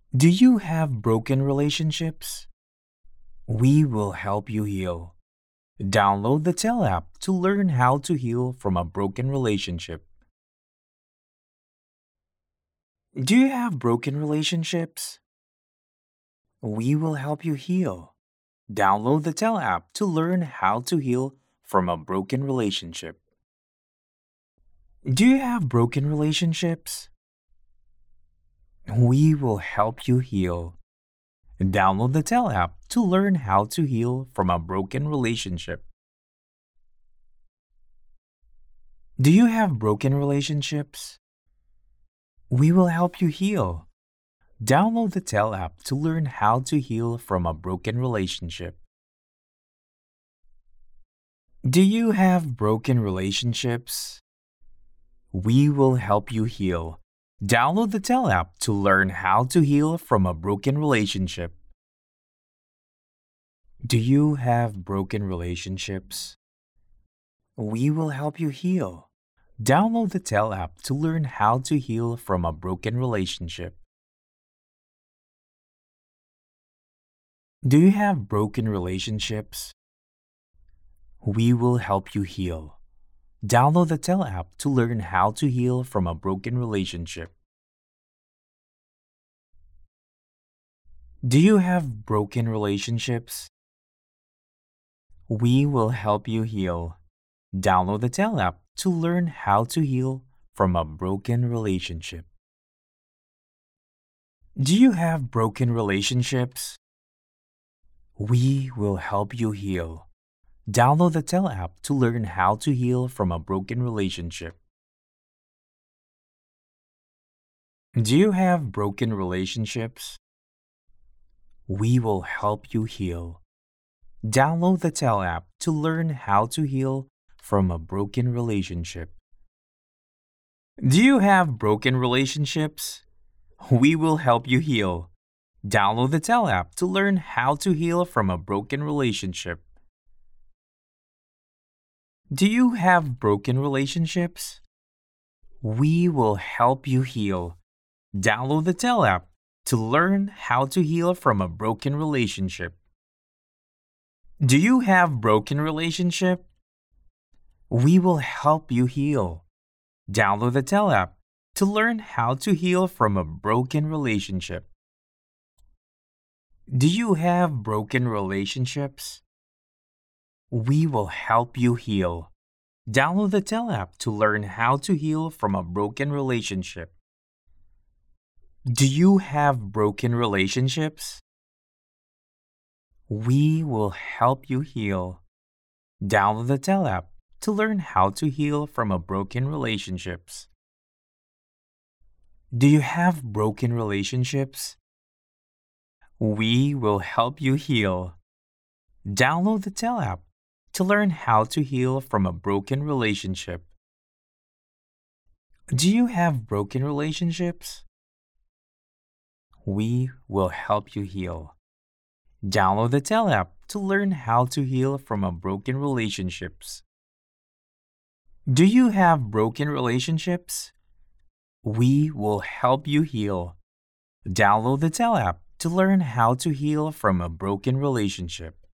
Do you have broken relationships? We will help you heal. Download the Tell app to learn how to heal from a broken relationship. Do you have broken relationships? We will help you heal. Download the Tell app to learn how to heal from a broken relationship. Do you have broken relationships? We will help you heal. Download the Tell app to learn how to heal from a broken relationship. Do you have broken relationships? We will help you heal. Download the Tell app to learn how to heal from a broken relationship. Do you have broken relationships? We will help you heal. Download the Tell app to learn how to heal from a broken relationship. Do you have broken relationships? We will help you heal. Download the Tell app to learn how to heal from a broken relationship. Do you have broken relationships? We will help you heal. Download the Tell app to learn how to heal from a broken relationship. Do you have broken relationships? We will help you heal. Download the Tell app to learn how to heal from a broken relationship. Do you have broken relationships? We will help you heal. Download the Tell app to learn how to heal from a broken relationship. Do you have broken relationships? We will help you heal. Download the Tell app to learn how to heal from a broken relationship. Do you have broken relationships? We will help you heal. Download the Tell app to learn how to heal from a broken relationship. Do you have broken relationships? We will help you heal. Download the Tell app to learn how to heal from a broken relationship. Do you have broken relationship? We will help you heal. Download the Tell app to learn how to heal from a broken relationship. Do you have broken relationships? We will help you heal. Download the Tell app to learn how to heal from a broken relationship. Do you have broken relationships? We will help you heal. Download the Tell app to learn how to heal from a broken relationships. Do you have broken relationships? We will help you heal. Download the Tell app to learn how to heal from a broken relationship. Do you have broken relationships? We will help you heal. Download the Tell app to learn how to heal from a broken relationships. Do you have broken relationships? We will help you heal. Download the Tell app to learn how to heal from a broken relationship.